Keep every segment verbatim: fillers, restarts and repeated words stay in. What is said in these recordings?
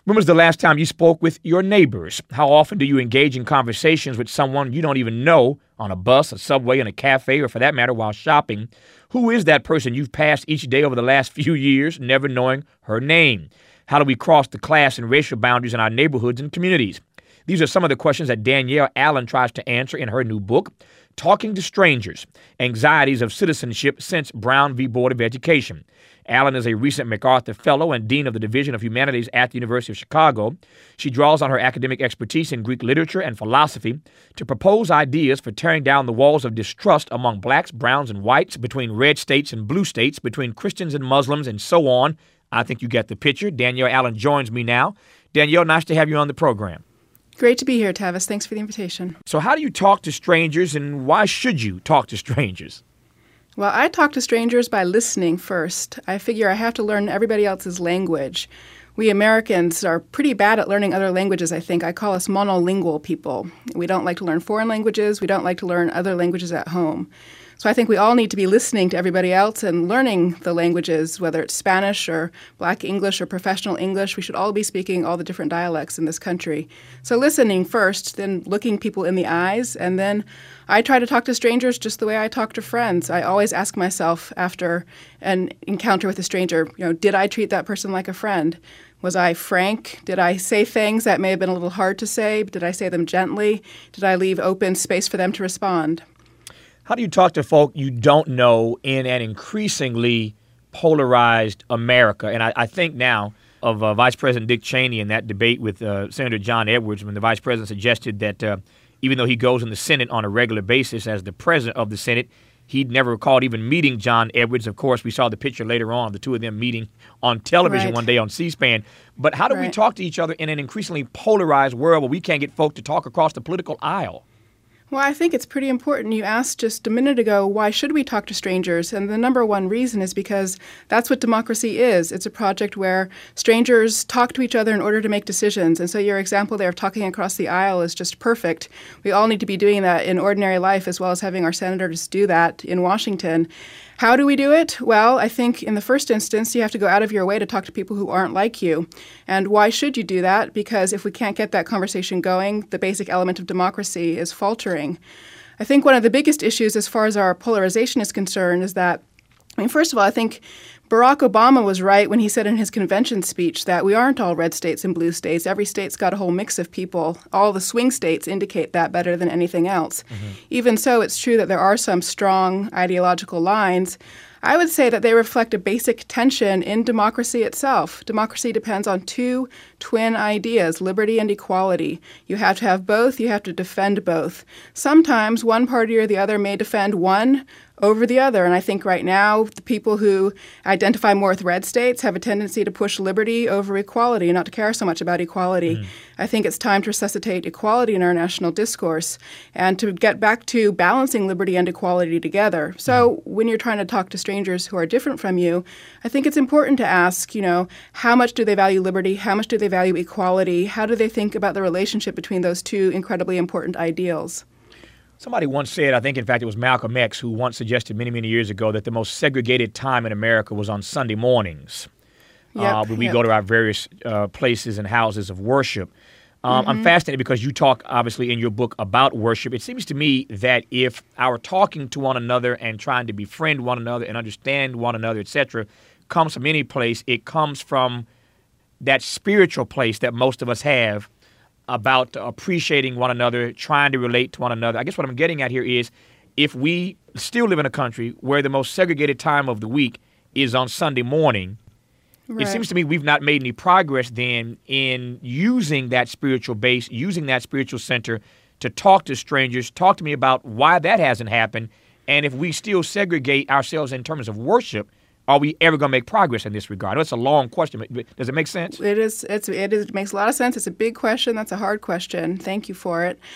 When was the last time you spoke with your neighbors? How often do you engage in conversations with someone you don't even know on a bus, a subway, in a cafe, or for that matter, while shopping? Who is that person you've passed each day over the last few years, never knowing her name? How do we cross the class and racial boundaries in our neighborhoods and communities? These are some of the questions that Danielle Allen tries to answer in her new book, Talking to Strangers, Anxieties of Citizenship Since Brown v. Board of Education. Allen is a recent MacArthur Fellow and Dean of the Division of Humanities at the University of Chicago. She draws on her academic expertise in Greek literature and philosophy to propose ideas for tearing down the walls of distrust among blacks, browns, and whites, between red states and blue states, between Christians and Muslims, and so on. I think you get the picture. Danielle Allen joins me now. Danielle, nice to have you on the program. Great to be here, Tavis. Thanks for the invitation. So how do you talk to strangers, and why should you talk to strangers? Well, I talk to strangers by listening first. I figure I have to learn everybody else's language. We Americans are pretty bad at learning other languages, I think. I call us monolingual people. We don't like to learn foreign languages. We don't like to learn other languages at home. So I think we all need to be listening to everybody else and learning the languages, whether it's Spanish or Black English or professional English. We should all be speaking all the different dialects in this country. So listening first, then looking people in the eyes, and then I try to talk to strangers just the way I talk to friends. I always ask myself after an encounter with a stranger, you know, did I treat that person like a friend? Was I frank? Did I say things that may have been a little hard to say? Did I say them gently? Did I leave open space for them to respond? How do you talk to folk you don't know in an increasingly polarized America? And I, I think now of uh, Vice President Dick Cheney in that debate with uh, Senator John Edwards, when the vice president suggested that uh, even though he goes in the Senate on a regular basis as the president of the Senate, he'd never recalled even meeting John Edwards. Of course, we saw the picture later on of the two of them meeting on television Right. one day on C-SPAN. But how do Right. we talk to each other in an increasingly polarized world where we can't get folk to talk across the political aisle? Well, I think it's pretty important. You asked just a minute ago, why should we talk to strangers? And the number one reason is because that's what democracy is. It's a project where strangers talk to each other in order to make decisions. And so your example there of talking across the aisle is just perfect. We all need to be doing that in ordinary life as well as having our senators do that in Washington. How do we do it? Well, I think in the first instance, you have to go out of your way to talk to people who aren't like you. And why should you do that? Because if we can't get that conversation going, the basic element of democracy is faltering. I think one of the biggest issues as far as our polarization is concerned is that, I mean, first of all, I think Barack Obama was right when he said in his convention speech that we aren't all red states and blue states. Every state's got a whole mix of people. All the swing states indicate that better than anything else. Mm-hmm. Even so, it's true that there are some strong ideological lines. I would say that they reflect a basic tension in democracy itself. Democracy depends on two twin ideas, liberty and equality. You have to have both. You have to defend both. Sometimes one party or the other may defend one over the other. And I think right now the people who identify more with red states have a tendency to push liberty over equality, not to care so much about equality. Mm. I think it's time to resuscitate equality in our national discourse and to get back to balancing liberty and equality together. So mm. when you're trying to talk to strangers who are different from you, I think it's important to ask, you know, how much do they value liberty? How much do they value equality? How do they think about the relationship between those two incredibly important ideals? Somebody once said, I think, in fact, it was Malcolm X, who once suggested many, many years ago that the most segregated time in America was on Sunday mornings, yep, uh, when we yep. go to our various uh, places and houses of worship. Um, mm-hmm. I'm fascinated because you talk, obviously, in your book about worship. It seems to me that if our talking to one another and trying to befriend one another and understand one another, et cetera, comes from any place, it comes from that spiritual place that most of us have about appreciating one another, trying to relate to one another. I guess what I'm getting at here is if we still live in a country where the most segregated time of the week is on Sunday morning, right. It seems to me we've not made any progress then in using that spiritual base, using that spiritual center to talk to strangers. Talk to me about why that hasn't happened. And if we still segregate ourselves in terms of worship, are we ever going to make progress in this regard? I know it's a long question, but does it make sense? It is. It's, it is. It makes a lot of sense. It's a big question. That's a hard question. Thank you for it.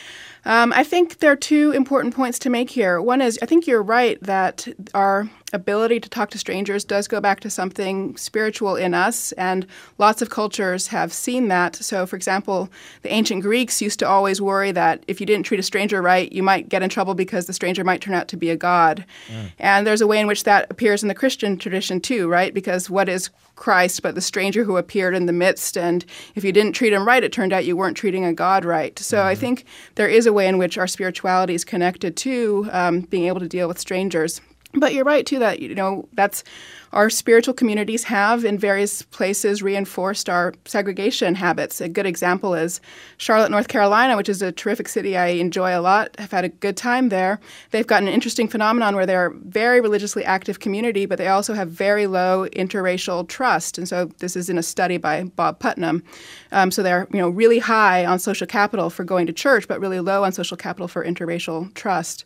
Um, I think there are two important points to make here. One is, I think you're right that our ability to talk to strangers does go back to something spiritual in us, and lots of cultures have seen that. So, for example, the ancient Greeks used to always worry that if you didn't treat a stranger right, you might get in trouble because the stranger might turn out to be a god. Mm. And there's a way in which that appears in the Christian tradition too, right? Because what is Christ but the stranger who appeared in the midst, and if you didn't treat him right, it turned out you weren't treating a god right. So mm-hmm. I think there is a way in which our spirituality is connected to um, being able to deal with strangers. But you're right, too, that, you know, that's our spiritual communities have in various places reinforced our segregation habits. A good example is Charlotte, North Carolina, which is a terrific city I enjoy a lot. I've had a good time there. They've got an interesting phenomenon where they're a very religiously active community, but they also have very low interracial trust. And so this is in a study by Bob Putnam. Um, so they're, you know, really high on social capital for going to church, but really low on social capital for interracial trust.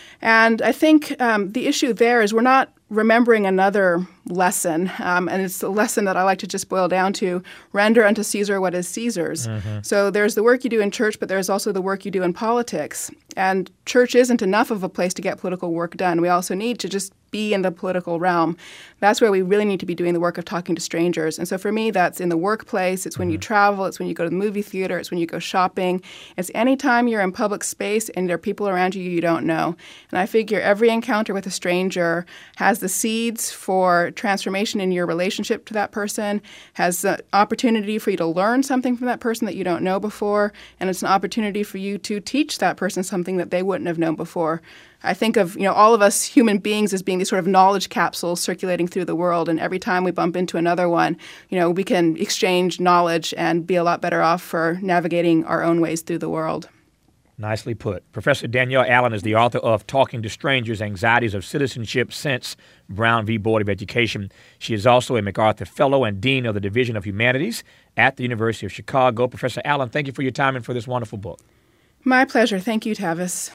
And I think um, the issue there is we're not remembering another lesson, um, and it's a lesson that I like to just boil down to: render unto Caesar what is Caesar's. Mm-hmm. So there's the work you do in church, but there's also the work you do in politics. And church isn't enough of a place to get political work done. We also need to just be in the political realm. That's where we really need to be doing the work of talking to strangers. And so for me, that's in the workplace. It's when mm-hmm. you travel. It's when you go to the movie theater. It's when you go shopping. It's any time you're in public space and there are people around you you don't know. And I figure every encounter with a stranger has the seeds for transformation in your relationship to that person, has the opportunity for you to learn something from that person that you don't know before, and it's an opportunity for you to teach that person something that they wouldn't have known before. I think of, you know, all of us human beings as being these sort of knowledge capsules circulating through the world, and every time we bump into another one, you know, we can exchange knowledge and be a lot better off for navigating our own ways through the world. Nicely put. Professor Danielle Allen is the author of Talking to Strangers, Anxieties of Citizenship since Brown v. Board of Education. She is also a MacArthur Fellow and Dean of the Division of Humanities at the University of Chicago. Professor Allen, thank you for your time and for this wonderful book. My pleasure. Thank you, Tavis.